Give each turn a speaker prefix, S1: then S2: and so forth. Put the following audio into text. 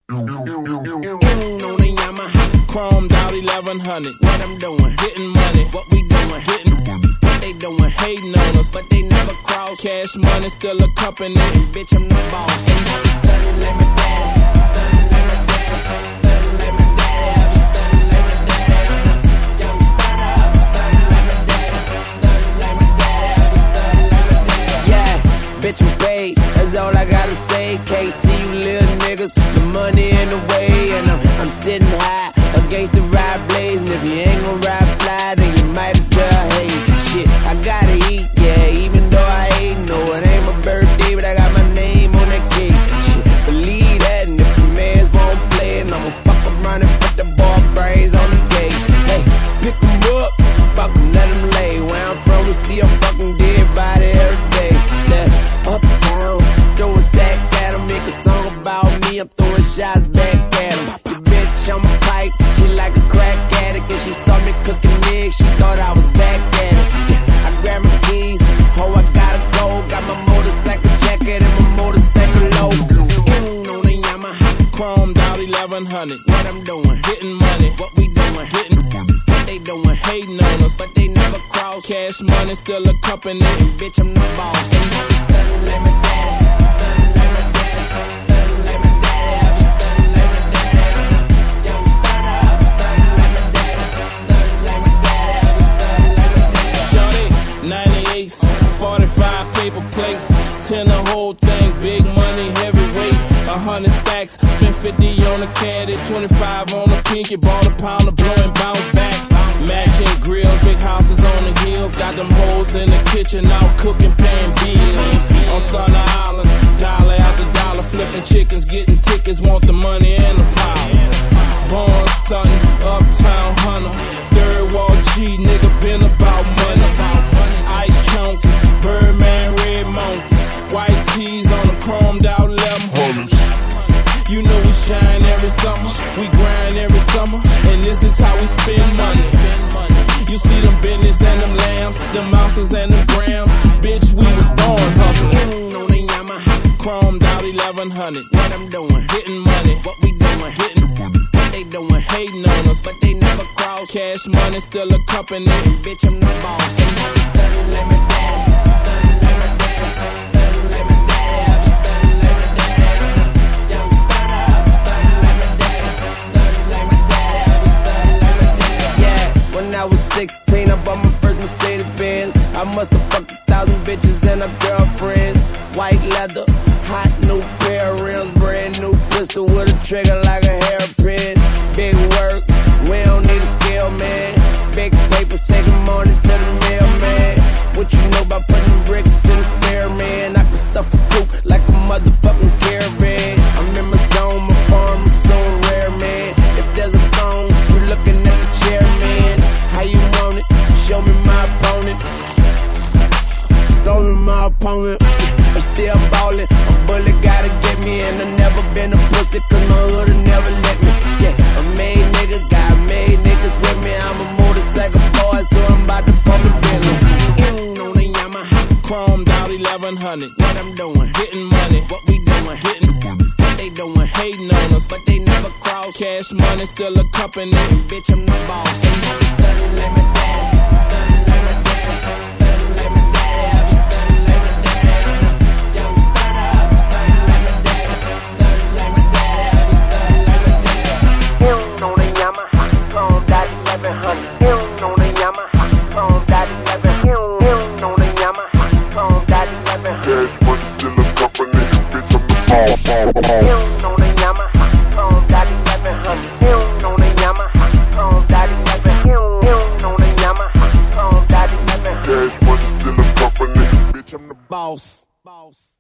S1: On the Yamaha, chromed out 1100. What I'm doing, getting money. What we doing, getting what they doing, hating on us, but they never cross. Cash money still a company, and bitch I'm the boss. And I be stunning like my daddy, stunning like my daddy, stunning like my daddy. I be stunning like my daddy. Young stunner, stunning like my daddy, stunning like my daddy. I be stunning like my daddy. Yeah, bitch I'm paid, that's all I gotta say. Can't see you little niggas. Money in the way, and I'm sitting high against the ride blaze. And if you ain't gon' ride fly, then you might as well hate. Shit, I gotta eat, yeah, even though I ain't. No, it ain't my birthday, but I got my name on that cake. Shit, believe that, and if the mans won't play, and I'ma fuck around and put the ball brains on the gate. Hey, pick 'em up, fuck 'em, let 'em lay. Where I'm from, we see a fucking dead body every day. That's uptown, throw a stack at 'em, make a song about me. I'm throwing shots back at him. Your bitch on my pipe, she like a crack addict. And she saw me cooking eggs, she thought I was back at it. Yeah, I grabbed my keys, oh I gotta go. Got my motorcycle jacket and my motorcycle logo. On the Yamaha, chromed out 1100. What I'm doing, getting money. What we doing, getting what they doing, hating on us, but they never cross. Cash money still a company, and bitch I'm the boss. And I be stunning like my daddy, stunning like my daddy, stunning like my daddy. I be stunning like my daddy. Young stunner, stunning like my daddy, stunning like my daddy. I be stunning like my daddy. Johnny, 98s, 45 paper plates, 10 the whole thing, big money, heavyweight, 100 stacks, spent 50 on the caddy, 25 on the pinky, bought a pound of blow and bounce back. Matching grills, big houses on the hills, got them hoes in the kitchen, out cooking, paying bills. On Thunder Island, dollar after dollar, flipping chickens, getting tickets, want the money and the power. Born stunting, uptown hunter, third wall G, nigga been about money. Ice chunky, Birdman, red monkey, white tees on the chromed out 1100. You know we shine every summer, we grind every summer, and this is how we spend money. You see them business and them lambs, them ounces and them grams. Bitch, we was born hustling. On the Yamaha, chromed out 1100. What I'm doing, getting money. What we doing, getting what they doing, hating on us, but they never cross. Cash money still a company, and bitch I'm the boss. And I be stunning like my daddy, stunning like my daddy, stunning like my daddy. I be stunning like my daddy. Young stunner, stunning like my daddy, stunning like my daddy. I be stunning like my daddy. Yeah, when I was 16, I bought my first Mercedes Benz. I must have fucked 1,000 bitches and her girlfriends. White leather, hot new pair of rims, brand new pistol with a trigger like a hairpin. Big work, we don't need a scale, man. Big paper, say good morning to the mailman. What you know about putting bricks in the spare, man? I can stuff a coupe like a motherfucking caravan. I'm in my zone, my farm is so rare, man. If there's a phone, you looking at the chair, man. How you want it? Show me my opponent. Show me my opponent. I'm still ballin', a bullet gotta get me. And I never been a pussy, cause my hood'll never let me. Yeah, a made nigga, got made niggas with me. I'm a motorcycle boy, so I'm about to pump the Bentley. On the Yamaha, chromed out 1100. What I'm doing, getting money. What we doing, getting what they doing, hating on us, but they never cross. Cash money still a company, and bitch I'm the boss. And I be stunning like my daddy, stunning like my daddy, stunning like my daddy. I be stunning like my daddy. Young stunner, stunning like my daddy, stunning like my daddy. I be stunning like my daddy. On the Yamaha, chromed out 1100. On the Yamaha, chromed out 1100. On the Yamaha, chromed out 1100.
S2: Cash money still a company, bitch I'm the boss.
S1: On the Yamaha, chromed out 1100. On the Yamaha, chromed out 1100. On the Yamaha, chromed out 1100.
S2: Cash money still a company, bitch I'm the
S1: Boss.